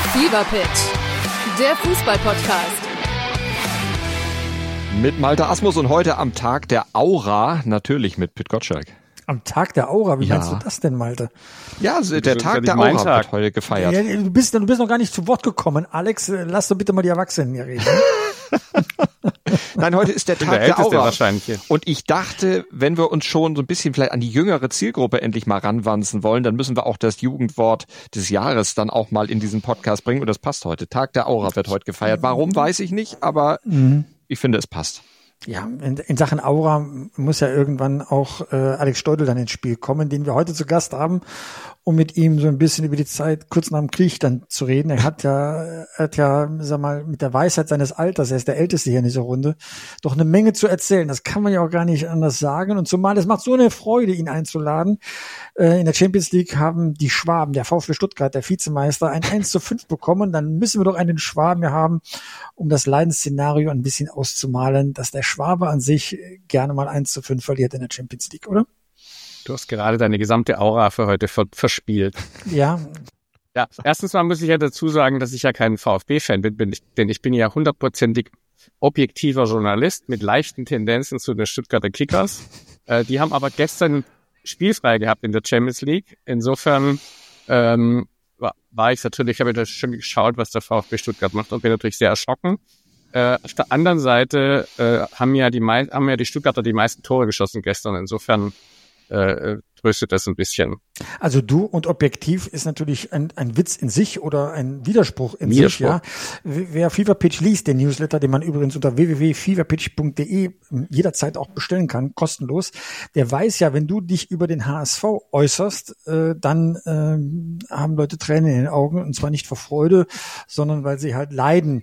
Fever Pitch, der Fußball-Podcast. Mit Malte Asmus und heute am Tag der Aura, natürlich mit Pit Gottschalk. Am Tag der Aura, wie meinst du das denn, Malte? Ja, der Tag der Aura wird heute gefeiert. Ja, du bist noch gar nicht zu Wort gekommen. Alex, lass doch bitte mal die Erwachsenen hier reden. Nein, heute ist der Tag der Aura. Und ich dachte, wenn wir uns schon so ein bisschen vielleicht an die jüngere Zielgruppe endlich mal ranwanzen wollen, dann müssen wir auch das Jugendwort des Jahres dann auch mal in diesen Podcast bringen. Und das passt heute. Tag der Aura wird heute gefeiert. Warum, weiß ich nicht, aber ich finde, es passt. Ja, in Sachen Aura muss ja irgendwann auch Alex Steudel dann ins Spiel kommen, den wir heute zu Gast haben, um mit ihm so ein bisschen über die Zeit kurz nach dem Krieg dann zu reden. Er hat ja, sag mal, mit der Weisheit seines Alters, er ist der Älteste hier in dieser Runde, doch eine Menge zu erzählen. Das kann man ja auch gar nicht anders sagen. Und zumal es macht so eine Freude, ihn einzuladen. In der Champions League haben die Schwaben, der VfB Stuttgart, der Vizemeister, ein 1:5 bekommen. Dann müssen wir doch einen Schwaben hier haben, um das Leidensszenario ein bisschen auszumalen, dass der Schwabe an sich gerne mal 1:5 verliert in der Champions League, oder? Du hast gerade deine gesamte Aura für heute verspielt. Ja. Ja, erstens mal muss ich ja dazu sagen, dass ich ja kein VfB-Fan bin, denn ich bin ja 100%ig objektiver Journalist mit leichten Tendenzen zu den Stuttgarter Kickers. Die haben aber gestern spielfrei gehabt in der Champions League. Insofern war ich natürlich, habe ich da schon geschaut, was der VfB Stuttgart macht und bin natürlich sehr erschrocken. Auf der anderen Seite haben ja die Stuttgarter die meisten Tore geschossen gestern. Insofern tröstet das ein bisschen. Also du und objektiv ist natürlich ein Witz in sich oder ein Widerspruch in sich, ja. Wer Fever Pitch liest, den Newsletter, den man übrigens unter www.feverpitch.de jederzeit auch bestellen kann, kostenlos, der weiß ja, wenn du dich über den HSV äußerst, dann haben Leute Tränen in den Augen, und zwar nicht vor Freude, sondern weil sie halt leiden.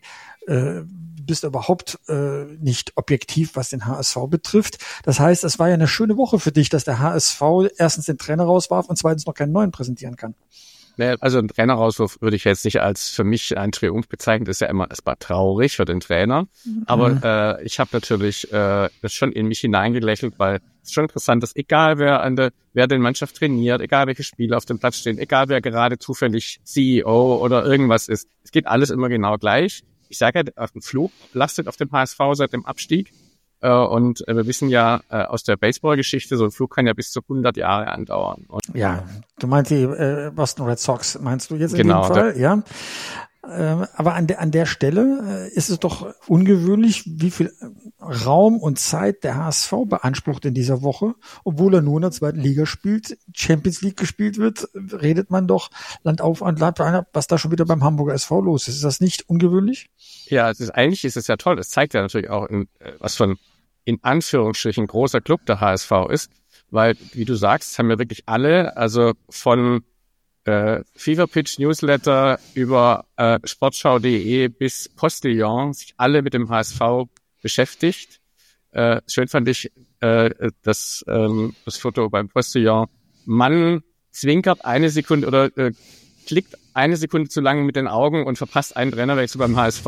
Du bist überhaupt nicht objektiv, was den HSV betrifft. Das heißt, es war ja eine schöne Woche für dich, dass der HSV erstens den Trainer rauswarf und zweitens noch keinen neuen präsentieren kann. Also ein Trainerauswurf würde ich jetzt nicht als für mich ein Triumph bezeichnen. Das ist ja immer erstmal traurig für den Trainer. Aber ich habe natürlich das schon in mich hineingelächelt, weil es ist schon interessant, dass egal wer den Mannschaft trainiert, egal welche Spieler auf dem Platz stehen, egal wer gerade zufällig CEO oder irgendwas ist, es geht alles immer genau gleich. Ich sage ja, ein Flug lastet auf dem HSV seit dem Abstieg. Und wir wissen ja aus der Baseball-Geschichte, so ein Flug kann ja bis zu 100 Jahre andauern. Ja, du meinst die Boston Red Sox, meinst du jetzt in dem Fall? Ja. Aber an der Stelle ist es doch ungewöhnlich, wie viel Raum und Zeit der HSV beansprucht in dieser Woche. Obwohl er nur in der zweiten Liga spielt, Champions League gespielt wird, redet man doch Land auf und Land ein, was da schon wieder beim Hamburger SV los ist. Ist das nicht ungewöhnlich? Ja, eigentlich ist es ja toll. Das zeigt ja natürlich auch, was von in Anführungsstrichen großer Club der HSV ist. Weil, wie du sagst, haben ja wirklich alle, also von Fever Pitch Newsletter über sportschau.de bis Postillon sich alle mit dem HSV beschäftigt. Schön fand ich das Foto beim Postillon. Mann zwinkert eine Sekunde oder klickt eine Sekunde zu lange mit den Augen und verpasst einen Trainerwechsel beim HSV.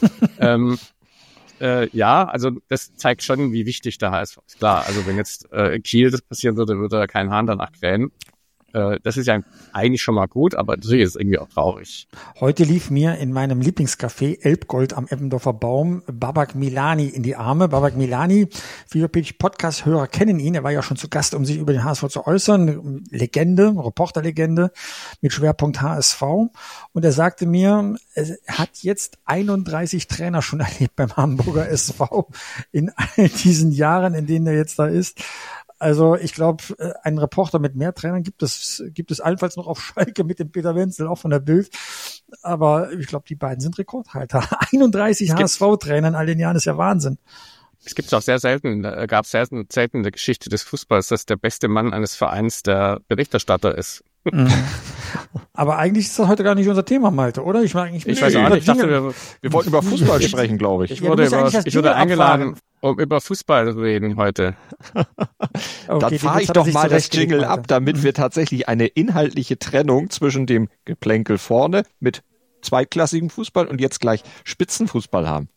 Ja, also das zeigt schon, wie wichtig der HSV ist. Klar, also wenn jetzt Kiel das passieren würde, würde er keinen Hahn danach krähen. Das ist ja eigentlich schon mal gut, aber natürlich ist es irgendwie auch traurig. Heute lief mir in meinem Lieblingscafé Elbgold am Eppendorfer Baum Babak Milani in die Arme. Babak Milani, Fever Pitch Podcast-Hörer kennen ihn. Er war ja schon zu Gast, um sich über den HSV zu äußern. Legende, Reporterlegende mit Schwerpunkt HSV. Und er sagte mir, er hat jetzt 31 Trainer schon erlebt beim Hamburger SV in all diesen Jahren, in denen er jetzt da ist. Also ich glaube, einen Reporter mit mehr Trainern gibt es allenfalls noch auf Schalke mit dem Peter Wenzel, auch von der Bild. Aber ich glaube, die beiden sind Rekordhalter. 31 HSV-Trainer in all den Jahren ist ja Wahnsinn. Es gibt auch gab selten in der Geschichte des Fußballs, dass der beste Mann eines Vereins der Berichterstatter ist. Aber eigentlich ist das heute gar nicht unser Thema, Malte, oder? Ich weiß auch nicht. Ich dachte, wir wollten über Fußball sprechen, glaube ich. Ich wurde eingeladen, um über Fußball zu reden heute. Okay, dann fahre ich doch mal das Jingle ab, damit wir tatsächlich eine inhaltliche Trennung zwischen dem Geplänkel vorne mit zweitklassigem Fußball und jetzt gleich Spitzenfußball haben.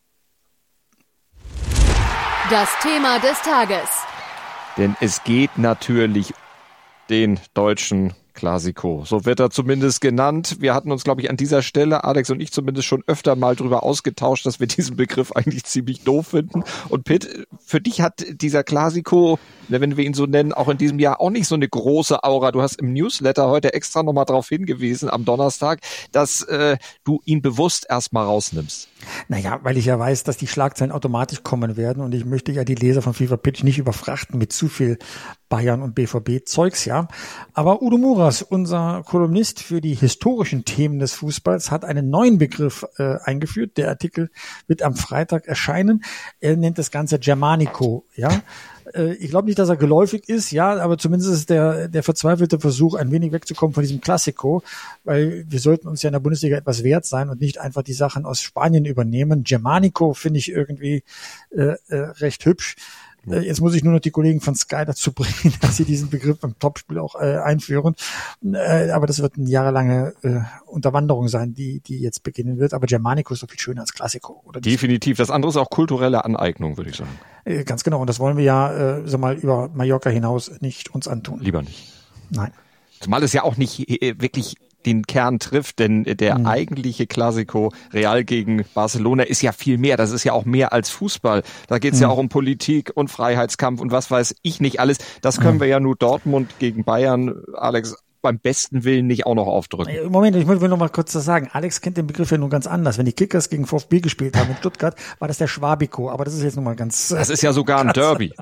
Das Thema des Tages. Denn es geht natürlich den deutschen Clasico. So wird er zumindest genannt. Wir hatten uns, glaube ich, an dieser Stelle, Alex und ich zumindest, schon öfter mal drüber ausgetauscht, dass wir diesen Begriff eigentlich ziemlich doof finden. Und Pitt, für dich hat dieser Clasico, wenn wir ihn so nennen, auch in diesem Jahr auch nicht so eine große Aura. Du hast im Newsletter heute extra nochmal darauf hingewiesen, am Donnerstag, dass du ihn bewusst erstmal rausnimmst. Naja, weil ich ja weiß, dass die Schlagzeilen automatisch kommen werden und ich möchte ja die Leser von FIFA Pitch nicht überfrachten mit zu viel Bayern und BVB-Zeugs, ja. Aber Udo Muras, unser Kolumnist für die historischen Themen des Fußballs, hat einen neuen Begriff eingeführt. Der Artikel wird am Freitag erscheinen. Er nennt das Ganze Germanico, ja. Ich glaube nicht, dass er geläufig ist, ja, aber zumindest ist der verzweifelte Versuch, ein wenig wegzukommen von diesem Clasico, weil wir sollten uns ja in der Bundesliga etwas wert sein und nicht einfach die Sachen aus Spanien übernehmen. Germanico finde ich irgendwie recht hübsch. Jetzt muss ich nur noch die Kollegen von Sky dazu bringen, dass sie diesen Begriff beim Topspiel auch einführen. Aber das wird eine jahrelange Unterwanderung sein, die jetzt beginnen wird. Aber Germanico ist so viel schöner als Clasico. Oder definitiv. Das andere ist auch kulturelle Aneignung, würde ich sagen. Ganz genau. Und das wollen wir ja über Mallorca hinaus nicht uns antun. Lieber nicht. Nein. Zumal es ja auch nicht wirklich den Kern trifft, denn der eigentliche Clasico Real gegen Barcelona ist ja viel mehr. Das ist ja auch mehr als Fußball. Da geht es ja auch um Politik und Freiheitskampf und was weiß ich nicht alles. Das können wir ja nur Dortmund gegen Bayern, Alex, beim besten Willen nicht auch noch aufdrücken. Moment, ich will noch mal kurz das sagen. Alex kennt den Begriff ja nur ganz anders. Wenn die Kickers gegen VfB gespielt haben in Stuttgart, war das der Schwabico. Aber das ist jetzt nochmal ganz... Das ist ja sogar ein Derby.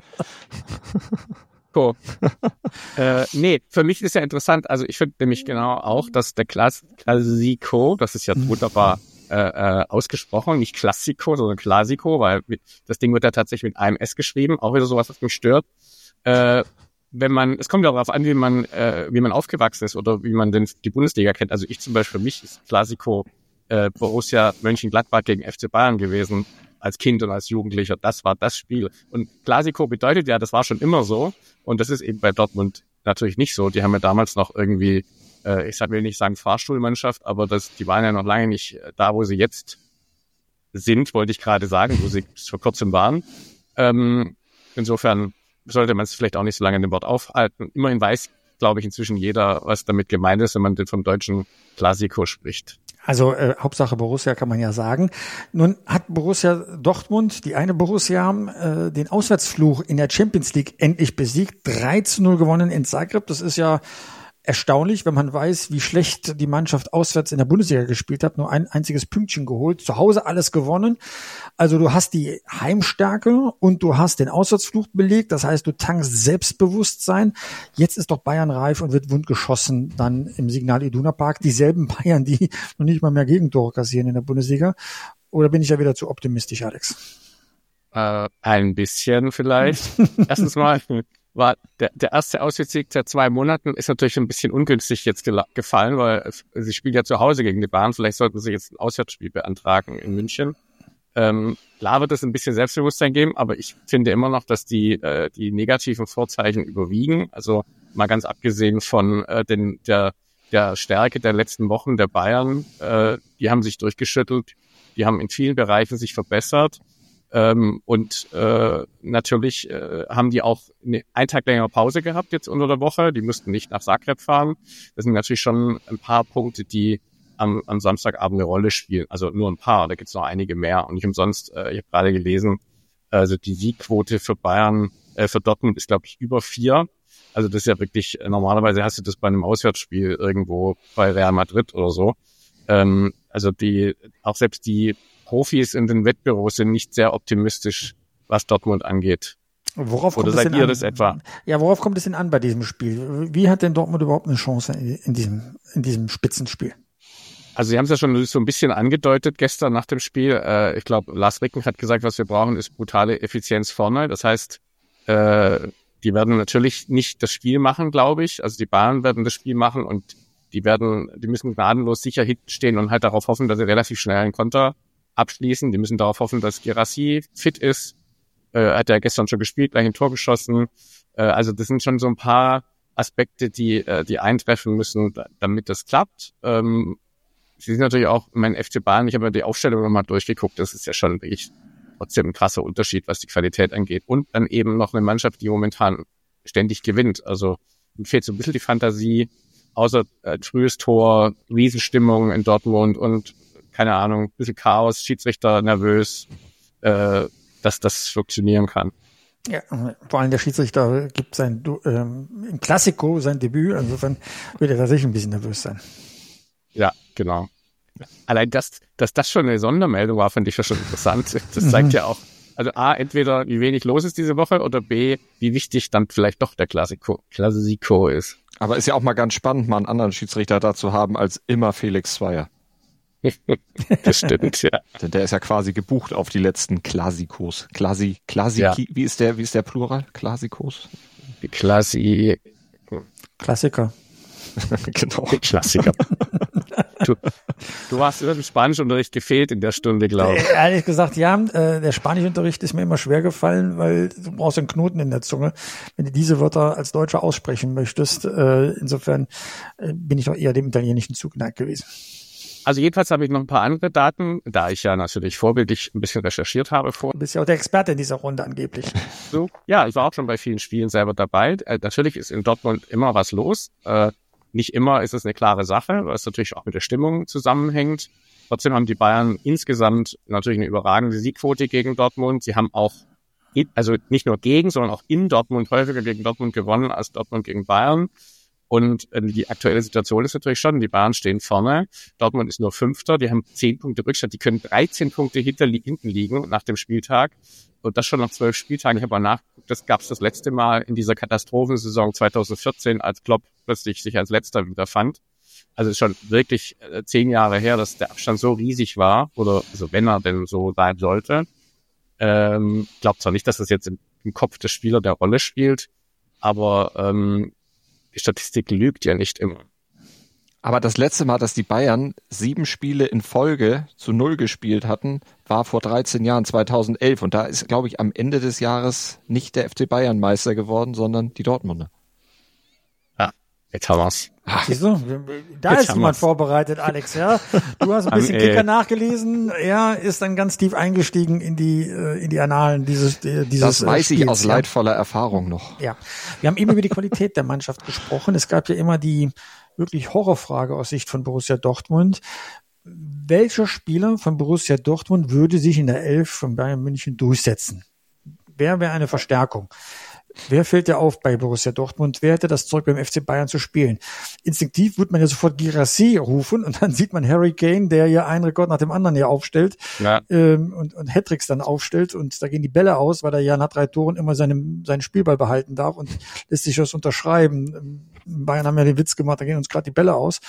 Nee, für mich ist ja interessant, also ich finde nämlich genau auch, dass der Clasico, das ist ja wunderbar ausgesprochen, nicht Classico, sondern Clasico, weil das Ding wird ja tatsächlich mit einem S geschrieben, auch wieder sowas, was mich stört. Es kommt ja darauf an, wie man aufgewachsen ist oder wie man denn die Bundesliga kennt. Also ich zum Beispiel, für mich ist Clasico Borussia Mönchengladbach gegen FC Bayern gewesen, als Kind und als Jugendlicher. Das war das Spiel. Und Clasico bedeutet ja, das war schon immer so. Und das ist eben bei Dortmund natürlich nicht so. Die haben ja damals noch irgendwie, will nicht sagen Fahrstuhlmannschaft, aber die waren ja noch lange nicht da, wo sie jetzt sind, wollte ich gerade sagen, wo sie vor kurzem waren. Insofern sollte man es vielleicht auch nicht so lange in dem Wort aufhalten. Immerhin weiß, glaube ich, inzwischen jeder, was damit gemeint ist, wenn man vom deutschen Clasico spricht. Also Hauptsache Borussia kann man ja sagen. Nun hat Borussia Dortmund, die eine Borussia, den Auswärtsfluch in der Champions League endlich besiegt. 3-0 gewonnen in Zagreb. Das ist ja erstaunlich, wenn man weiß, wie schlecht die Mannschaft auswärts in der Bundesliga gespielt hat. Nur ein einziges Pünktchen geholt. Zu Hause alles gewonnen. Also du hast die Heimstärke und du hast den Auswärtsfluch belegt. Das heißt, du tankst Selbstbewusstsein. Jetzt ist doch Bayern reif und wird wundgeschossen dann im Signal Iduna Park. Dieselben Bayern, die noch nicht mal mehr Gegentore kassieren in der Bundesliga. Oder bin ich ja wieder zu optimistisch, Alex? Ein bisschen vielleicht. Erstens mal war der erste Auswärtssieg seit 2 Monaten ist natürlich ein bisschen ungünstig jetzt gefallen, weil sie spielen ja zu Hause gegen die Bayern. Vielleicht sollten sie jetzt ein Auswärtsspiel beantragen in München. Klar wird es ein bisschen Selbstbewusstsein geben, aber ich finde immer noch, dass die negativen Vorzeichen überwiegen. Also mal ganz abgesehen von der Stärke der letzten Wochen der Bayern, die haben sich durchgeschüttelt, die haben in vielen Bereichen sich verbessert. Natürlich haben die auch einen Tag länger Pause gehabt jetzt unter der Woche. Die mussten nicht nach Zagreb fahren. Das sind natürlich schon ein paar Punkte, die am Samstagabend eine Rolle spielen. Also nur ein paar, da gibt es noch einige mehr. Und nicht umsonst, ich habe gerade gelesen, also die Siegquote für Dortmund ist, glaube ich, über 4. Also das ist ja wirklich, normalerweise hast du das bei einem Auswärtsspiel irgendwo bei Real Madrid oder so. Also auch selbst die Profis in den Wettbüros sind nicht sehr optimistisch, was Dortmund angeht. Worauf Oder seid ihr das etwa? Ja, worauf kommt es denn an bei diesem Spiel? Wie hat denn Dortmund überhaupt eine Chance in diesem Spitzenspiel? Also sie haben es ja schon so ein bisschen angedeutet gestern nach dem Spiel. Ich glaube, Lars Ricken hat gesagt, was wir brauchen, ist brutale Effizienz vorne. Das heißt, die werden natürlich nicht das Spiel machen, glaube ich. Also die Bayern werden das Spiel machen und die müssen gnadenlos sicher hinten stehen und halt darauf hoffen, dass sie relativ schnell einen Konter abschließen. Die müssen darauf hoffen, dass Guirassy fit ist. Hat er gestern schon gespielt, gleich ein Tor geschossen. Also das sind schon so ein paar Aspekte, die eintreffen müssen, damit das klappt. Sie sind natürlich auch, mein FC Bayern, ich habe ja die Aufstellung nochmal durchgeguckt, das ist ja schon wirklich trotzdem ein krasser Unterschied, was die Qualität angeht. Und dann eben noch eine Mannschaft, die momentan ständig gewinnt. Also mir fehlt so ein bisschen die Fantasie, außer frühes Tor, Riesenstimmung in Dortmund und keine Ahnung, ein bisschen Chaos, Schiedsrichter nervös, dass das funktionieren kann. Ja, vor allem der Schiedsrichter gibt im Klassiko sein Debüt, insofern wird er tatsächlich ein bisschen nervös sein. Ja, genau. Allein, dass das schon eine Sondermeldung war, finde ich ja schon interessant. Das zeigt ja auch, also A, entweder wie wenig los ist diese Woche oder B, wie wichtig dann vielleicht doch der Klassiko ist. Aber ist ja auch mal ganz spannend, mal einen anderen Schiedsrichter da zu haben als immer Felix Zweier. Das stimmt, ja. Denn der ist ja quasi gebucht auf die letzten Klassikos. Ja. Wie ist der Plural? Klassikos? Klassiker. Genau. Klassiker. Du hast im Spanischunterricht gefehlt in der Stunde, glaube ich. Ehrlich gesagt, ja, der Spanischunterricht ist mir immer schwer gefallen, weil du brauchst einen Knoten in der Zunge, wenn du diese Wörter als Deutscher aussprechen möchtest. Insofern bin ich doch eher dem Italienischen zugeneigt gewesen. Also jedenfalls habe ich noch ein paar andere Daten, da ich ja natürlich vorbildlich ein bisschen recherchiert habe vor. Du bist ja auch der Experte in dieser Runde angeblich. So, ja, ich war auch schon bei vielen Spielen selber dabei. Natürlich ist in Dortmund immer was los. Nicht immer ist es eine klare Sache, weil es natürlich auch mit der Stimmung zusammenhängt. Trotzdem haben die Bayern insgesamt natürlich eine überragende Siegquote gegen Dortmund. Sie haben auch, also nicht nur gegen, sondern auch in Dortmund häufiger gegen Dortmund gewonnen als Dortmund gegen Bayern. Und die aktuelle Situation ist natürlich schon, die Bayern stehen vorne. Dortmund ist nur Fünfter, die haben 10 Punkte Rückstand, die können 13 Punkte hinten liegen nach dem Spieltag. Und das schon nach 12 Spieltagen. Ich habe mal nachgeguckt, das gab es das letzte Mal in dieser Katastrophensaison 2014, als Klopp plötzlich sich als Letzter wiederfand. Also es ist schon wirklich 10 Jahre her, dass der Abstand so riesig war, oder also wenn er denn so sein sollte. Glaubt zwar nicht, dass das jetzt im Kopf des Spielers der Rolle spielt, aber die Statistik lügt ja nicht immer. Aber das letzte Mal, dass die Bayern 7 Spiele in Folge zu 0 gespielt hatten, war vor 13 Jahren, 2011. Und da ist, glaube ich, am Ende des Jahres nicht der FC Bayern Meister geworden, sondern die Dortmunder. Ja, jetzt haben wir's. Siehst du, da jetzt ist jemand vorbereitet, Alex. Ja, du hast ein bisschen Kicker nachgelesen. Er ist dann ganz tief eingestiegen in die Annalen dieses Das weiß Spiels, ich aus leidvoller Erfahrung noch. Ja, wir haben eben über die Qualität der Mannschaft gesprochen. Es gab ja immer die wirklich Horrorfrage aus Sicht von Borussia Dortmund. Welcher Spieler von Borussia Dortmund würde sich in der 11 von Bayern München durchsetzen? Wer wäre eine Verstärkung? Wer fällt dir auf bei Borussia Dortmund? Wer hätte das Zeug beim FC Bayern zu spielen? Instinktiv würde man ja sofort Guirassy rufen und dann sieht man Harry Kane, der ja einen Rekord nach dem anderen hier aufstellt und Hattricks dann aufstellt und da gehen die Bälle aus, weil er ja nach 3 Toren immer seinen Spielball behalten darf und lässt sich das unterschreiben. Bayern haben ja den Witz gemacht, da gehen uns gerade die Bälle aus.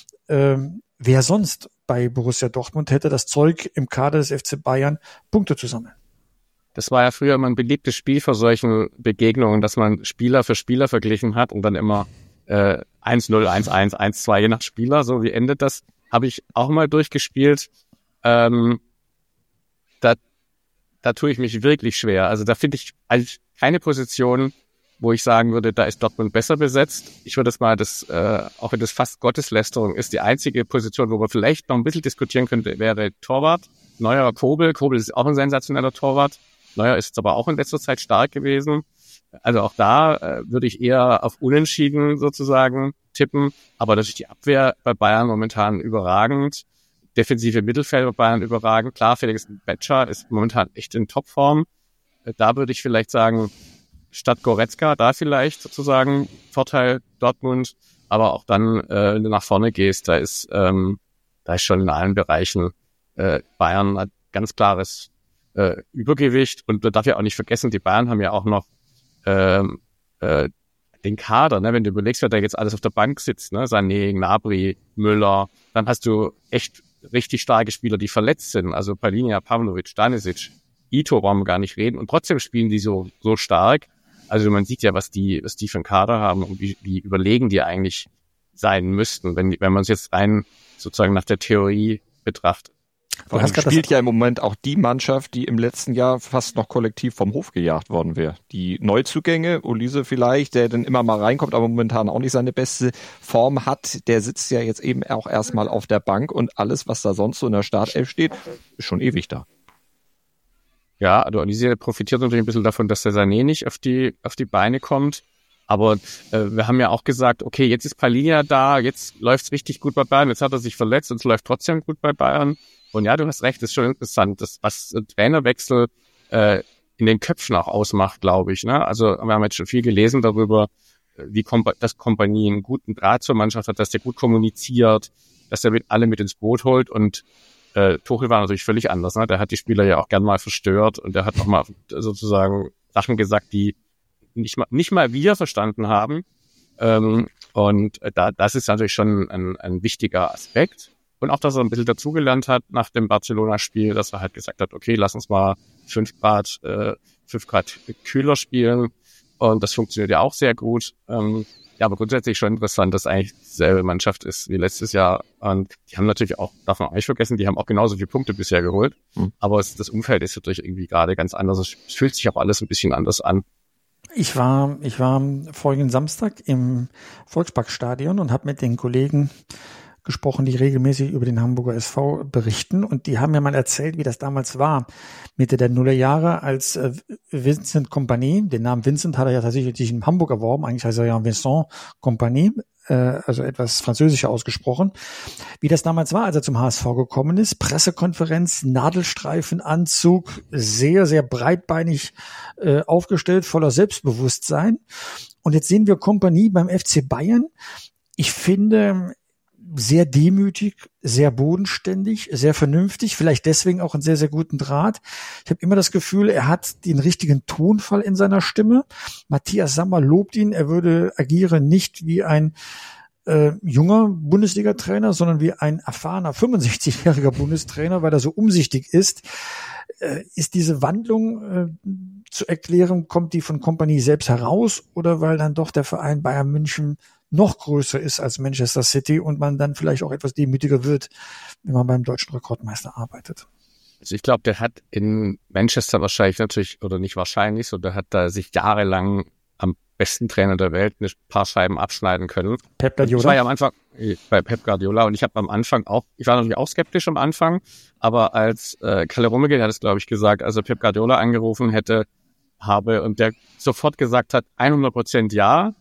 Wer sonst bei Borussia Dortmund hätte das Zeug im Kader des FC Bayern Punkte zu sammeln? Das war ja früher immer ein beliebtes Spiel für solchen Begegnungen, dass man Spieler für Spieler verglichen hat und dann immer 1-0, 1-1, 1-2, je nach Spieler. So, wie endet das? Habe ich auch mal durchgespielt. Da tue ich mich wirklich schwer. Also da finde ich eigentlich keine Position, wo ich sagen würde, da ist Dortmund besser besetzt. Ich würde es mal, auch wenn das fast Gotteslästerung ist, die einzige Position, wo man vielleicht noch ein bisschen diskutieren könnte, wäre Torwart. Neuer Kobel. Kobel ist auch ein sensationeller Torwart. Neuer ist jetzt aber auch in letzter Zeit stark gewesen. Also auch da würde ich eher auf Unentschieden sozusagen tippen. Aber natürlich die Abwehr bei Bayern momentan überragend. Defensive Mittelfeld bei Bayern überragend. Klar, Felix Betscher ist momentan echt in Topform. Da würde ich vielleicht sagen, statt Goretzka, da vielleicht sozusagen Vorteil Dortmund. Aber auch dann, wenn du nach vorne gehst, da ist schon in allen Bereichen Bayern hat ganz klares Übergewicht. Und man darf ja auch nicht vergessen, die Bayern haben ja auch noch den Kader, ne? Wenn du überlegst, wer da jetzt alles auf der Bank sitzt, ne? Sané, Gnabry, Müller, dann hast du echt richtig starke Spieler, die verletzt sind. Also Palhinha, Pavlovic, Stanisic, Ito brauchen wir gar nicht reden. Und trotzdem spielen die so stark. Also man sieht ja, was die für einen Kader haben und wie überlegen die eigentlich sein müssten, wenn man es jetzt rein sozusagen nach der Theorie betrachtet. Vor allem spielt ja im Moment auch die Mannschaft, die im letzten Jahr fast noch kollektiv vom Hof gejagt worden wäre. Die Neuzugänge, Olise vielleicht, der dann immer mal reinkommt, aber momentan auch nicht seine beste Form hat, der sitzt ja jetzt eben auch erstmal auf der Bank und alles, was da sonst so in der Startelf steht, ist schon ewig da. Ja, also Olise profitiert natürlich ein bisschen davon, dass der Sané nicht auf die Beine kommt. Aber wir haben ja auch gesagt, okay, jetzt ist Palhinha da, jetzt läuft's richtig gut bei Bayern, jetzt hat er sich verletzt und es läuft trotzdem gut bei Bayern. Und ja, du hast recht, das ist schon interessant, was Trainerwechsel in den Köpfen auch ausmacht, glaube ich. Ne? Also wir haben jetzt schon viel gelesen darüber, wie das Kompanie einen guten Draht zur Mannschaft hat, dass der gut kommuniziert, dass der alle mit ins Boot holt. Und Tuchel war natürlich völlig anders. Ne? Der hat die Spieler ja auch gern mal verstört und der hat auch mal sozusagen Sachen gesagt, die nicht mal wir verstanden haben. Und das ist natürlich schon ein wichtiger Aspekt. Und auch, dass er ein bisschen dazugelernt hat nach dem Barcelona-Spiel, dass er halt gesagt hat, okay, lass uns mal 5 Grad kühler spielen. Und das funktioniert ja auch sehr gut. Ja, aber grundsätzlich schon interessant, dass eigentlich dieselbe Mannschaft ist wie letztes Jahr. Und die haben natürlich auch, darf man auch nicht vergessen, die haben auch genauso viele Punkte bisher geholt. Aber das Umfeld ist natürlich irgendwie gerade ganz anders. Es fühlt sich auch alles ein bisschen anders an. Ich war vorigen Samstag im Volksparkstadion und habe mit den Kollegen gesprochen, die regelmäßig über den Hamburger SV berichten. Und die haben mir mal erzählt, wie das damals war, Mitte der Nullerjahre, als Vincent Kompany, den Namen Vincent hat er ja tatsächlich in Hamburg erworben, eigentlich heißt er ja Vincent Kompany, also etwas französischer ausgesprochen, wie das damals war, als er zum HSV gekommen ist. Pressekonferenz, Nadelstreifenanzug, sehr, sehr breitbeinig aufgestellt, voller Selbstbewusstsein. Und jetzt sehen wir Kompany beim FC Bayern. Ich finde, sehr demütig, sehr bodenständig, sehr vernünftig, vielleicht deswegen auch einen sehr, sehr guten Draht. Ich habe immer das Gefühl, er hat den richtigen Tonfall in seiner Stimme. Matthias Sammer lobt ihn, er würde agieren nicht wie ein junger Bundesliga-Trainer, sondern wie ein erfahrener 65-jähriger Bundestrainer, weil er so umsichtig ist. Ist diese Wandlung zu erklären, kommt die von Kompany selbst heraus oder weil dann doch der Verein Bayern München noch größer ist als Manchester City und man dann vielleicht auch etwas demütiger wird, wenn man beim deutschen Rekordmeister arbeitet? Also ich glaube, der hat in Manchester wahrscheinlich natürlich, oder nicht wahrscheinlich, so der hat da sich jahrelang am besten Trainer der Welt ein paar Scheiben abschneiden können. Pep Guardiola? Ich war ja am Anfang bei Pep Guardiola und ich habe am Anfang auch, ich war natürlich auch skeptisch am Anfang, aber als Kalle Rummenigge hat es, glaube ich, gesagt, also Pep Guardiola angerufen habe und der sofort gesagt hat, 100% ja,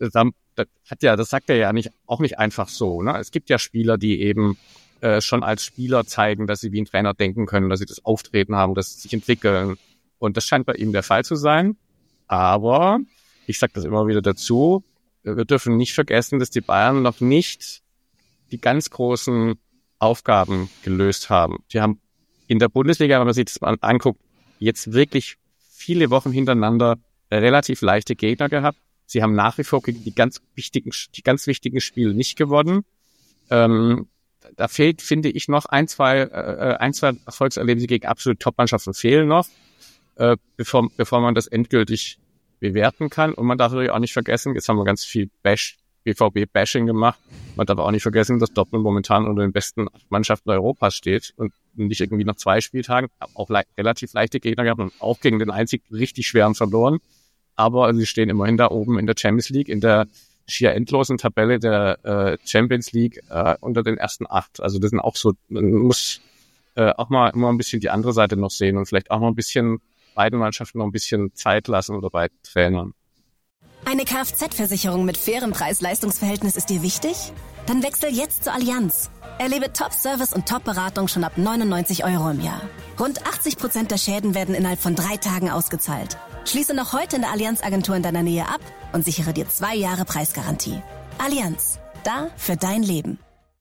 das sagt er ja auch nicht einfach so. Ne? Es gibt ja Spieler, die eben schon als Spieler zeigen, dass sie wie ein Trainer denken können, dass sie das Auftreten haben, dass sie sich entwickeln. Und das scheint bei ihm der Fall zu sein. Aber, ich sage das immer wieder dazu, wir dürfen nicht vergessen, dass die Bayern noch nicht die ganz großen Aufgaben gelöst haben. Die haben in der Bundesliga, wenn man sich das mal anguckt, jetzt wirklich viele Wochen hintereinander relativ leichte Gegner gehabt. Sie haben nach wie vor gegen die ganz wichtigen Spiele nicht gewonnen. Da fehlt, finde ich, noch ein, zwei Erfolgserlebnisse gegen absolute Top-Mannschaften fehlen noch, bevor man das endgültig bewerten kann. Und man darf natürlich auch nicht vergessen, jetzt haben wir ganz viel BVB-Bashing gemacht. Man darf auch nicht vergessen, dass Dortmund momentan unter den besten Mannschaften Europas steht und nicht irgendwie nach 2 Spieltagen auch relativ leichte Gegner gehabt und auch gegen den einzig richtig schweren verloren. Aber sie stehen immerhin da oben in der Champions League, in der schier endlosen Tabelle der Champions League unter den ersten 8. Also das sind auch so, man muss auch mal immer ein bisschen die andere Seite noch sehen und vielleicht auch mal ein bisschen beiden Mannschaften noch ein bisschen Zeit lassen oder beiden Trainern. Eine Kfz-Versicherung mit fairem Preis-Leistungs-Verhältnis ist dir wichtig? Dann wechsel jetzt zur Allianz. Erlebe Top-Service und Top-Beratung schon ab 99 € im Jahr. Rund 80% der Schäden werden innerhalb von 3 Tagen ausgezahlt. Schließe noch heute in der Allianz-Agentur in deiner Nähe ab und sichere dir 2 Jahre Preisgarantie. Allianz, da für dein Leben.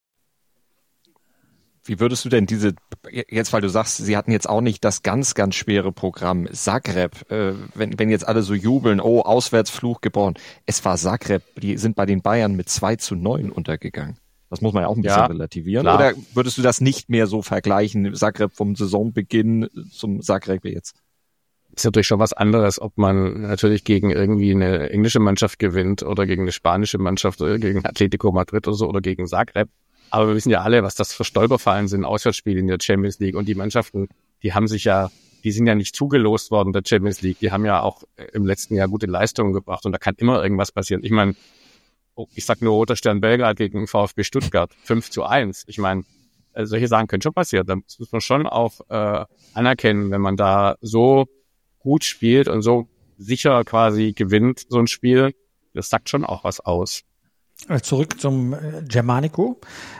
Wie würdest du denn jetzt, weil du sagst, sie hatten jetzt auch nicht das ganz, ganz schwere Programm, Zagreb, wenn jetzt alle so jubeln, oh, Auswärtsfluch geboren. Es war Zagreb, die sind bei den Bayern mit 2:9 untergegangen. Das muss man ja auch ein bisschen relativieren. Klar. Oder würdest du das nicht mehr so vergleichen, Zagreb vom Saisonbeginn zum Zagreb jetzt? Ist natürlich schon was anderes, ob man natürlich gegen irgendwie eine englische Mannschaft gewinnt oder gegen eine spanische Mannschaft oder gegen Atletico Madrid oder so oder gegen Zagreb. Aber wir wissen ja alle, was das für Stolperfallen sind, Auswärtsspiele in der Champions League. Und die Mannschaften, die sind ja nicht zugelost worden der Champions League. Die haben ja auch im letzten Jahr gute Leistungen gebracht und da kann immer irgendwas passieren. Ich meine, ich sag nur Roter Stern Belgrad gegen VfB Stuttgart, 5:1. Ich meine, solche Sachen können schon passieren. Da muss man schon auch anerkennen, wenn man da so gut spielt und so sicher quasi gewinnt, so ein Spiel, Das sagt schon auch was aus. Zurück zum Germanico.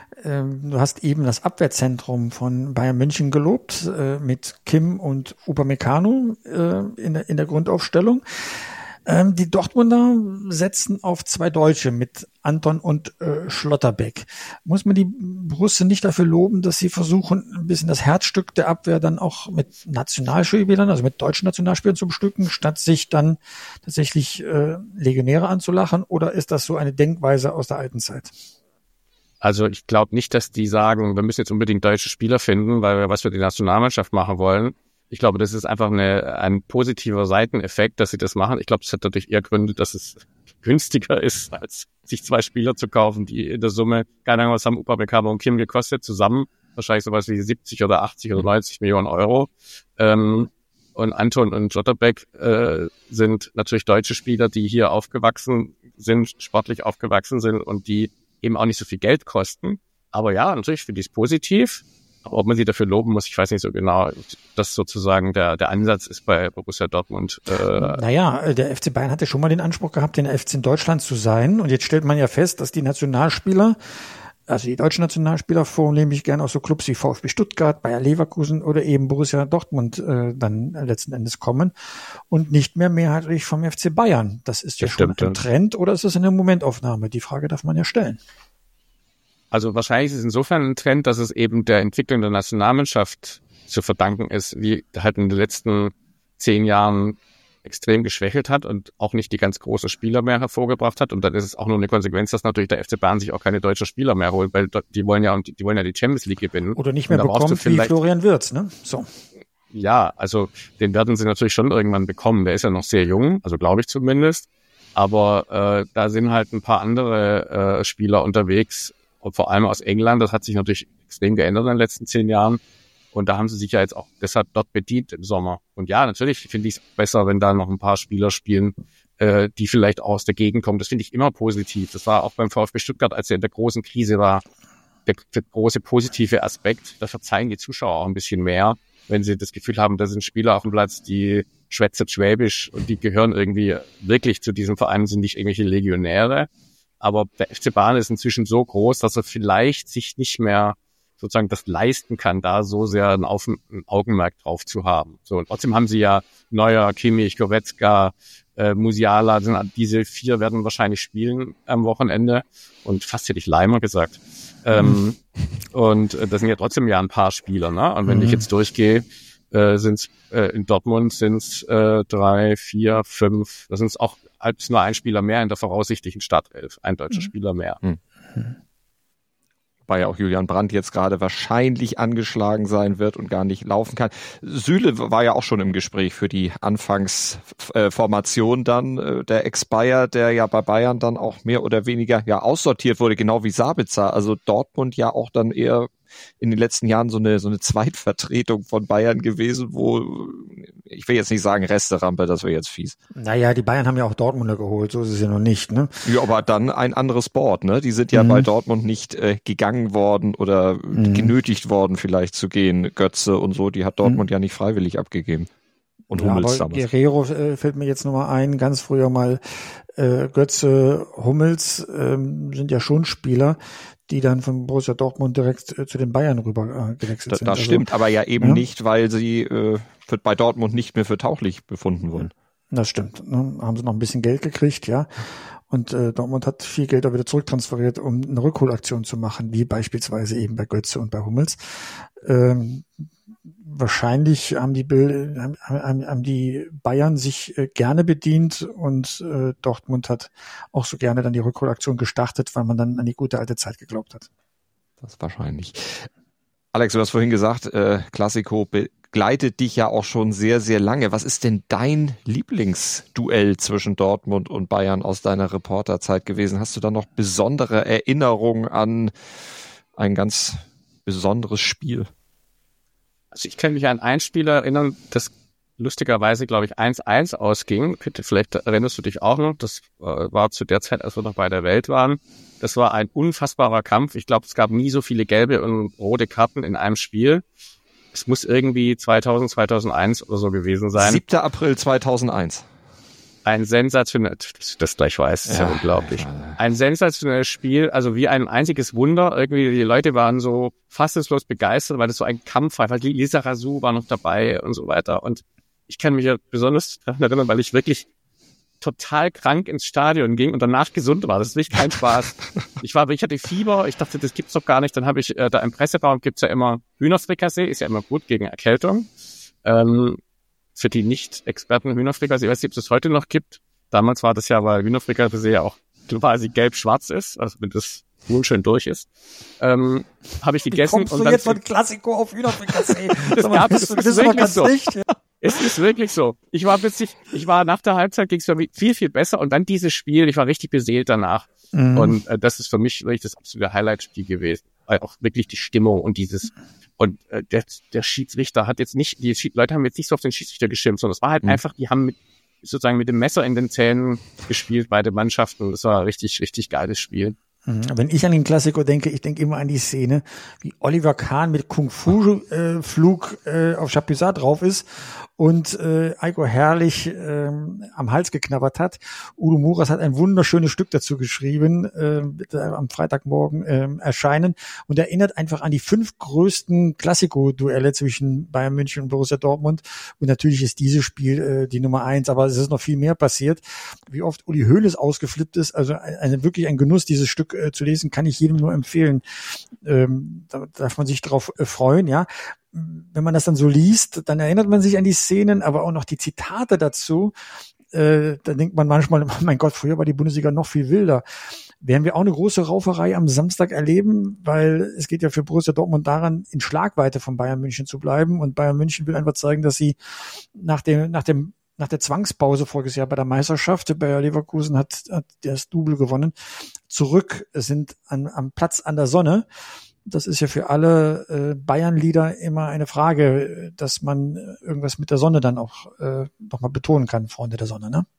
Du hast eben das Abwehrzentrum von Bayern München gelobt, mit Kim und Upamecano in der Grundaufstellung. Die Dortmunder setzen auf 2 Deutsche mit Anton und Schlotterbeck. Muss man die Borussia nicht dafür loben, dass sie versuchen, ein bisschen das Herzstück der Abwehr dann auch mit Nationalspielern, also mit deutschen Nationalspielern zu bestücken, statt sich dann tatsächlich Legionäre anzulachen? Oder ist das so eine Denkweise aus der alten Zeit? Also ich glaube nicht, dass die sagen, wir müssen jetzt unbedingt deutsche Spieler finden, weil wir was für die Nationalmannschaft machen wollen. Ich glaube, das ist einfach ein positiver Seiteneffekt, dass sie das machen. Ich glaube, das hat natürlich eher Gründe, dass es günstiger ist, als sich 2 Spieler zu kaufen, die in der Summe, keine Ahnung, was haben Upamecano und Kim gekostet, zusammen wahrscheinlich sowas wie 70 oder 80 oder 90 Millionen Euro. Und Anton und Schlotterbeck sind natürlich deutsche Spieler, die hier aufgewachsen sind, sportlich aufgewachsen sind und die eben auch nicht so viel Geld kosten. Aber ja, natürlich finde ich es positiv. Ob man sie dafür loben muss, ich weiß nicht so genau, dass sozusagen der Ansatz ist bei Borussia Dortmund. Naja, der FC Bayern hatte schon mal den Anspruch gehabt, den FC in Deutschland zu sein. Und jetzt stellt man ja fest, dass die Nationalspieler, also die deutschen Nationalspieler, vornehmlich gerne aus so Clubs wie VfB Stuttgart, Bayer Leverkusen oder eben Borussia Dortmund dann letzten Endes kommen und nicht mehr mehrheitlich vom FC Bayern. Das ist ja schon ein Trend, oder ist das eine Momentaufnahme? Die Frage darf man ja stellen. Also wahrscheinlich ist es insofern ein Trend, dass es eben der Entwicklung der Nationalmannschaft zu verdanken ist, wie halt in den letzten 10 Jahren extrem geschwächelt hat und auch nicht die ganz großen Spieler mehr hervorgebracht hat. Und dann ist es auch nur eine Konsequenz, dass natürlich der FC Bayern sich auch keine deutschen Spieler mehr holt, weil die wollen ja die Champions League gewinnen. Oder nicht mehr bekommt wie Florian Wirtz, ne? So. Ja, also den werden sie natürlich schon irgendwann bekommen. Der ist ja noch sehr jung, also glaube ich zumindest. Aber da sind halt ein paar andere Spieler unterwegs, und vor allem aus England. Das hat sich natürlich extrem geändert in den letzten 10 Jahren. Und da haben sie sich ja jetzt auch deshalb dort bedient im Sommer. Und ja, natürlich finde ich es besser, wenn da noch ein paar Spieler spielen, die vielleicht auch aus der Gegend kommen. Das finde ich immer positiv. Das war auch beim VfB Stuttgart, als er in der großen Krise war, der große positive Aspekt. Da verzeihen die Zuschauer auch ein bisschen mehr, wenn sie das Gefühl haben, da sind Spieler auf dem Platz, die schwätzen Schwäbisch und die gehören irgendwie wirklich zu diesem Verein, sind nicht irgendwelche Legionäre. Aber der FC Bayern ist inzwischen so groß, dass er vielleicht sich nicht mehr sozusagen das leisten kann, da so sehr ein Augenmerk drauf zu haben. So, und trotzdem haben sie ja Neuer, Kimmich, Goretzka, Musiala, diese 4 werden wahrscheinlich spielen am Wochenende. Und fast hätte ich Leimer gesagt. Und das sind ja trotzdem ja ein paar Spieler, ne? Und wenn ich jetzt durchgehe, sind's in Dortmund sind's 3, 4, 5. Das sind auch als nur ein Spieler mehr in der voraussichtlichen Startelf, ein deutscher Spieler mehr. Wobei ja auch Julian Brandt jetzt gerade wahrscheinlich angeschlagen sein wird und gar nicht laufen kann. Süle war ja auch schon im Gespräch für die Anfangsformation dann, der Ex-Bayer, der ja bei Bayern dann auch mehr oder weniger ja aussortiert wurde, genau wie Sabitzer. Also Dortmund ja auch dann eher in den letzten Jahren so eine Zweitvertretung von Bayern gewesen, wo, ich will jetzt nicht sagen Resterampe, das wäre jetzt fies. Naja, die Bayern haben ja auch Dortmunder geholt, so ist es ja noch nicht, ne? Ja, aber dann ein anderes Board, ne? Die sind ja bei Dortmund nicht gegangen worden oder genötigt worden vielleicht zu gehen, Götze und so, die hat Dortmund ja nicht freiwillig abgegeben. Und Hummels damals. Guerrero fällt mir jetzt nochmal ein, ganz früher mal Götze, Hummels sind ja schon Spieler, die dann von Borussia Dortmund direkt zu den Bayern rüber gewechselt sind. Das stimmt, aber ja eben nicht, weil sie bei Dortmund nicht mehr für tauglich befunden wurden. Das stimmt. Ne? Haben sie noch ein bisschen Geld gekriegt, ja. Und Dortmund hat viel Geld auch wieder zurücktransferiert, um eine Rückholaktion zu machen, wie beispielsweise eben bei Götze und bei Hummels. Wahrscheinlich haben die Bayern sich gerne bedient und Dortmund hat auch so gerne dann die Rückholaktion gestartet, weil man dann an die gute alte Zeit geglaubt hat. Das wahrscheinlich. Alex, du hast vorhin gesagt, Classico begleitet dich ja auch schon sehr, sehr lange. Was ist denn dein Lieblingsduell zwischen Dortmund und Bayern aus deiner Reporterzeit gewesen? Hast du da noch besondere Erinnerungen an ein ganz besonderes Spiel? Also ich kann mich an ein Spiel erinnern, das lustigerweise, glaube ich, 1-1 ausging. Vielleicht erinnerst du dich auch noch. Das war zu der Zeit, als wir noch bei der Welt waren. Das war ein unfassbarer Kampf. Ich glaube, es gab nie so viele gelbe und rote Karten in einem Spiel. Es muss irgendwie 2000, 2001 oder so gewesen sein. 7. April 2001. ein sensationelles, das gleich weiß, ist ja unglaublich. Ein sensationelles Spiel, also wie ein einziges Wunder. Irgendwie die Leute waren so fassungslos begeistert, weil das so ein Kampf war, weil Lizarazu war noch dabei und so weiter. Und ich kann mich ja besonders daran erinnern, weil ich wirklich total krank ins Stadion ging und danach gesund war. Das ist wirklich kein Spaß. Ich hatte Fieber, ich dachte, das gibt's doch gar nicht. Dann habe ich, da im Presseraum gibt's ja immer Hühnerfrikassee, ist ja immer gut gegen Erkältung. Für die Nicht-Experten Hühnerfrikassee, ich weiß nicht, ob es heute noch gibt. Damals war das ja, weil Hühnerfrikassee ja auch quasi gelb-schwarz ist, also wenn das schön durch ist. Habe ich gegessen. Wie kommst du jetzt von Klassiko auf Hühnerfrikassee? Das ist wirklich so. Nicht, ja. Es ist wirklich so. Ich war nach der Halbzeit, ging es für mich viel, viel besser und dann dieses Spiel, ich war richtig beseelt danach. Und das ist für mich wirklich das absolute Highlight-Spiel gewesen. Auch wirklich die Stimmung und der Schiedsrichter hat jetzt nicht, die Leute haben jetzt nicht so auf den Schiedsrichter geschimpft, sondern es war halt einfach, die haben sozusagen mit dem Messer in den Zähnen gespielt, beide Mannschaften. Das war ein richtig, richtig geiles Spiel. Wenn ich an den Klassiker denke, ich denke immer an die Szene, wie Oliver Kahn mit Kung-Fu-Flug auf Chapuisat drauf ist und Eiko Herrlich am Hals geknabbert hat. Udo Muras hat ein wunderschönes Stück dazu geschrieben, am Freitagmorgen erscheinen und erinnert einfach an die 5 größten Klassiko-Duelle zwischen Bayern München und Borussia Dortmund. Und natürlich ist dieses Spiel die Nummer 1, aber es ist noch viel mehr passiert. Wie oft Uli Hoeneß ausgeflippt ist, also wirklich ein Genuss, dieses Stück zu lesen, kann ich jedem nur empfehlen. Da darf man sich drauf freuen, ja. Wenn man das dann so liest, dann erinnert man sich an die Szenen, aber auch noch die Zitate dazu. Da denkt man manchmal, mein Gott, früher war die Bundesliga noch viel wilder. Werden wir auch eine große Rauferei am Samstag erleben, weil es geht ja für Borussia Dortmund daran, in Schlagweite von Bayern München zu bleiben. Und Bayern München will einfach zeigen, dass sie nach der Zwangspause voriges Jahr bei der Meisterschaft, Bayer Leverkusen hat das Double gewonnen, zurück sind am Platz an der Sonne. Das ist ja für alle Bayern-Lieder immer eine Frage, dass man irgendwas mit der Sonne dann auch nochmal betonen kann, Freunde der Sonne, ne?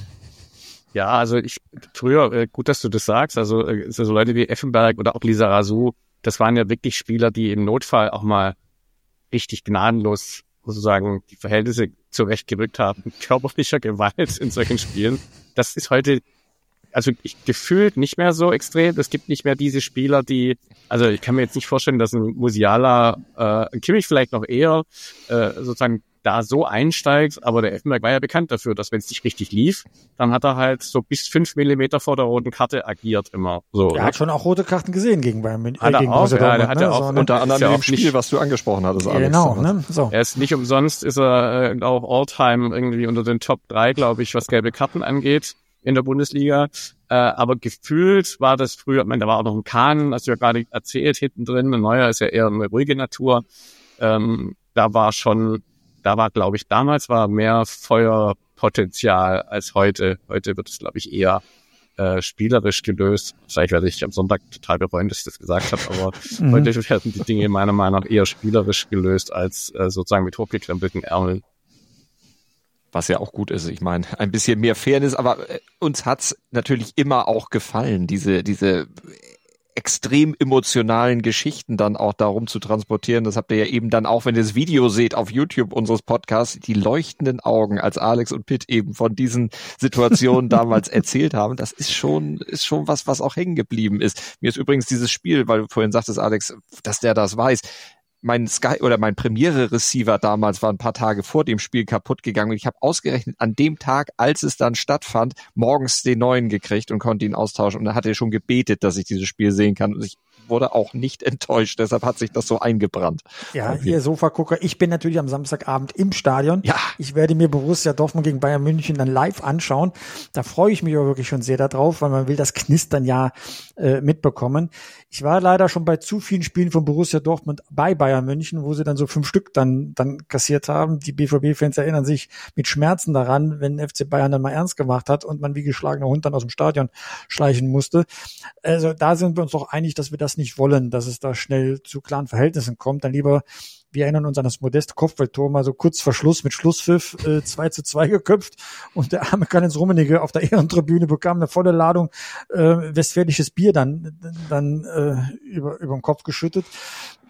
Ja, also früher, gut, dass du das sagst, also so Leute wie Effenberg oder auch Lizarazu, das waren ja wirklich Spieler, die im Notfall auch mal richtig gnadenlos sozusagen die Verhältnisse zurechtgerückt haben, körperlicher Gewalt in solchen Spielen. Das ist heute, also gefühlt nicht mehr so extrem. Es gibt nicht mehr diese Spieler, also ich kann mir jetzt nicht vorstellen, dass ein Musiala, Kimmich vielleicht noch eher sozusagen da so einsteigt, aber der Effenberg war ja bekannt dafür, dass wenn es nicht richtig lief, dann hat er halt so bis 5 Millimeter vor der roten Karte agiert immer. So. Er hat schon auch rote Karten gesehen gegen Bayern München. Hat er auch, ja, der hat ja auch unter anderem im Spiel, was du angesprochen hattest, Alex. Genau, ne? So. Er ist nicht umsonst, ist er auch All-Time irgendwie unter den Top 3, glaube ich, was gelbe Karten angeht in der Bundesliga. Aber gefühlt war das früher, da war auch noch ein Kahn, hast du ja gerade erzählt, hinten drin. Ein Neuer ist ja eher eine ruhige Natur. Glaube ich, damals war mehr Feuerpotenzial als heute. Heute wird es, glaube ich, eher spielerisch gelöst. Vielleicht werde ich am Sonntag total bereuen, dass ich das gesagt habe, aber heute werden die Dinge meiner Meinung nach eher spielerisch gelöst als sozusagen mit hochgekrempelten Ärmeln. Was ja auch gut ist. Ich meine, ein bisschen mehr Fairness, aber uns hat's natürlich immer auch gefallen, diese extrem emotionalen Geschichten dann auch darum zu transportieren. Das habt ihr ja eben dann auch, wenn ihr das Video seht auf YouTube unseres Podcasts, die leuchtenden Augen, als Alex und Pitt eben von diesen Situationen damals erzählt haben. Das ist schon was auch hängen geblieben ist. Mir ist übrigens dieses Spiel, weil du vorhin sagtest, Alex, dass der das weiß. Mein Sky oder mein Premiere-Receiver damals war ein paar Tage vor dem Spiel kaputt gegangen und ich habe ausgerechnet an dem Tag, als es dann stattfand, morgens den neuen gekriegt und konnte ihn austauschen und da hat er schon gebetet, dass ich dieses Spiel sehen kann und ich wurde auch nicht enttäuscht, deshalb hat sich das so eingebrannt. Ja, ihr Sofagucker, ich bin natürlich am Samstagabend im Stadion. Ja. Ich werde mir Borussia Dortmund gegen Bayern München dann live anschauen. Da freue ich mich aber wirklich schon sehr darauf, weil man will das Knistern mitbekommen. Ich war leider schon bei zu vielen Spielen von Borussia Dortmund bei Bayern München, wo sie dann so 5 Stück dann kassiert haben. Die BVB-Fans erinnern sich mit Schmerzen daran, wenn FC Bayern dann mal ernst gemacht hat und man wie geschlagener Hund dann aus dem Stadion schleichen musste. Also da sind wir uns doch einig, dass wir das nicht wollen, dass es da schnell zu klaren Verhältnissen kommt. Dann lieber, wir erinnern uns an das modeste Kopfballtor, mal so kurz vor Schluss mit Schlusspfiff 2:2 geköpft und der arme Karl-Heinz Rummenigge auf der Ehrentribüne bekam eine volle Ladung westfälisches Bier dann über den Kopf geschüttet.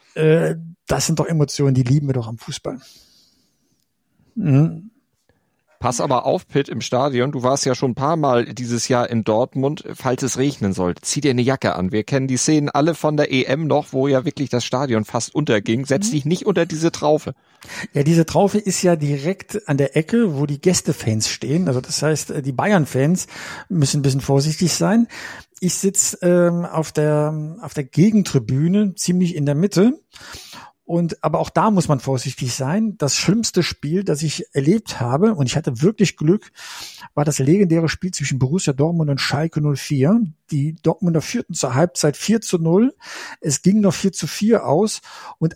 Das sind doch Emotionen, die lieben wir doch am Fußball. Mhm. Pass aber auf, Pitt, im Stadion. Du warst ja schon ein paar Mal dieses Jahr in Dortmund. Falls es regnen sollte, zieh dir eine Jacke an. Wir kennen die Szenen alle von der EM noch, wo ja wirklich das Stadion fast unterging. Setz dich nicht unter diese Traufe. Ja, diese Traufe ist ja direkt an der Ecke, wo die Gästefans stehen. Also das heißt, die Bayern-Fans müssen ein bisschen vorsichtig sein. Ich sitze auf der Gegentribüne, ziemlich in der Mitte. Aber auch da muss man vorsichtig sein. Das schlimmste Spiel, das ich erlebt habe, und ich hatte wirklich Glück, war das legendäre Spiel zwischen Borussia Dortmund und Schalke 04. Die Dortmunder führten zur Halbzeit 4-0. Es ging noch 4-4 aus und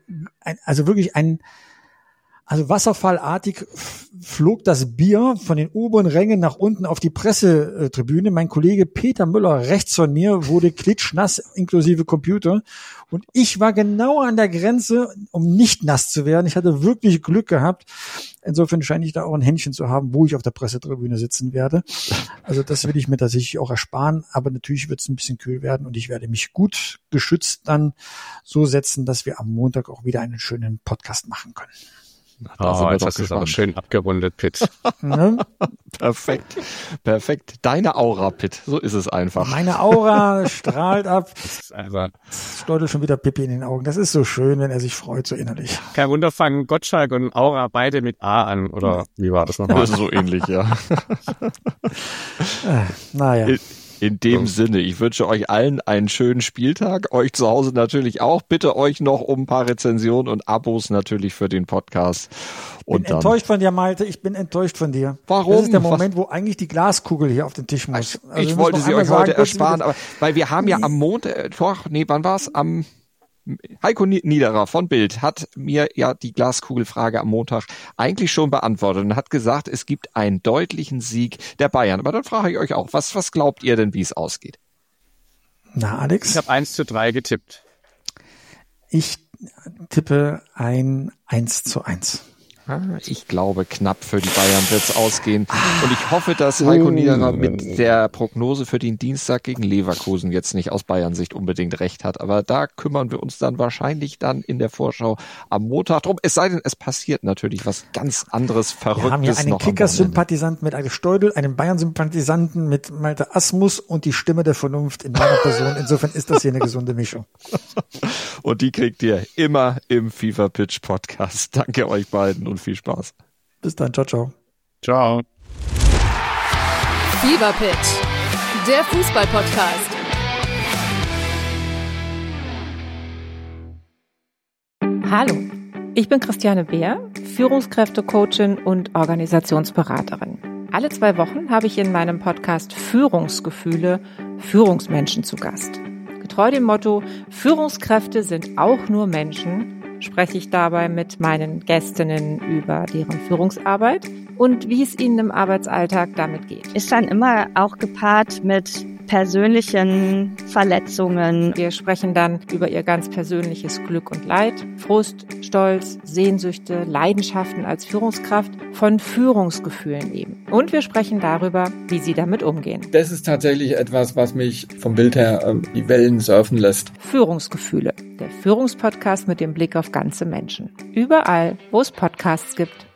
wasserfallartig flog das Bier von den oberen Rängen nach unten auf die Pressetribüne. Mein Kollege Peter Müller rechts von mir wurde klitschnass inklusive Computer. Und ich war genau an der Grenze, um nicht nass zu werden. Ich hatte wirklich Glück gehabt. Insofern scheine ich da auch ein Händchen zu haben, wo ich auf der Pressetribüne sitzen werde. Also das will ich mir tatsächlich auch ersparen. Aber natürlich wird es ein bisschen kühl werden und ich werde mich gut geschützt dann so setzen, dass wir am Montag auch wieder einen schönen Podcast machen können. Das ist aber schön abgerundet, Pitt. Perfekt. Deine Aura, Pitt. So ist es einfach. Meine Aura strahlt ab. Steudelt schon wieder Pippi in den Augen. Das ist so schön, wenn er sich freut, so innerlich. Kein Wunder, fangen Gottschalk und Aura beide mit A an. Oder wie war das nochmal? Das ist so ähnlich, ja. Naja. In dem Sinne, ich wünsche euch allen einen schönen Spieltag, euch zu Hause natürlich auch. Bitte euch noch um ein paar Rezensionen und Abos natürlich für den Podcast. Ich bin enttäuscht von dir, Malte. Ich bin enttäuscht von dir. Warum? Das ist der Moment, wo eigentlich die Glaskugel hier auf den Tisch muss. Also ich wollte sie euch heute ersparen, aber weil wir haben ja am Montag, wann war's? Heiko Niederer von Bild hat mir ja die Glaskugelfrage am Montag eigentlich schon beantwortet und hat gesagt, es gibt einen deutlichen Sieg der Bayern. Aber dann frage ich euch auch, was glaubt ihr denn, wie es ausgeht? Na, Alex? Ich habe 1-3 getippt. Ich tippe ein 1-1. Ich glaube, knapp für die Bayern wird es ausgehen. Und ich hoffe, dass Heiko Niederer mit der Prognose für den Dienstag gegen Leverkusen jetzt nicht aus Bayern-Sicht unbedingt recht hat. Aber da kümmern wir uns dann wahrscheinlich in der Vorschau am Montag drum. Es sei denn, es passiert natürlich was ganz anderes, Verrücktes. Wir haben hier einen Kickers-Sympathisanten mit Alex Steudel, einen Bayern-Sympathisanten mit Malte Asmus und die Stimme der Vernunft in meiner Person. Insofern ist das hier eine gesunde Mischung. Und die kriegt ihr immer im FIFA Pitch Podcast. Danke euch beiden und viel Spaß. Bis dann. Ciao, ciao. Ciao. FIFA Pitch, der Fußball-Podcast. Hallo, ich bin Christiane Beer, Führungskräftecoachin und Organisationsberaterin. Alle 2 Wochen habe ich in meinem Podcast Führungsgefühle Führungsmenschen zu Gast. Getreu dem Motto, Führungskräfte sind auch nur Menschen, spreche ich dabei mit meinen Gästinnen über deren Führungsarbeit und wie es ihnen im Arbeitsalltag damit geht. Ist dann immer auch gepaart mit persönlichen Verletzungen. Wir sprechen dann über ihr ganz persönliches Glück und Leid, Frust, Stolz, Sehnsüchte, Leidenschaften als Führungskraft, von Führungsgefühlen eben. Und wir sprechen darüber, wie sie damit umgehen. Das ist tatsächlich etwas, was mich vom Bild her die Wellen surfen lässt. Führungsgefühle, der Führungspodcast mit dem Blick auf ganze Menschen. Überall, wo es Podcasts gibt.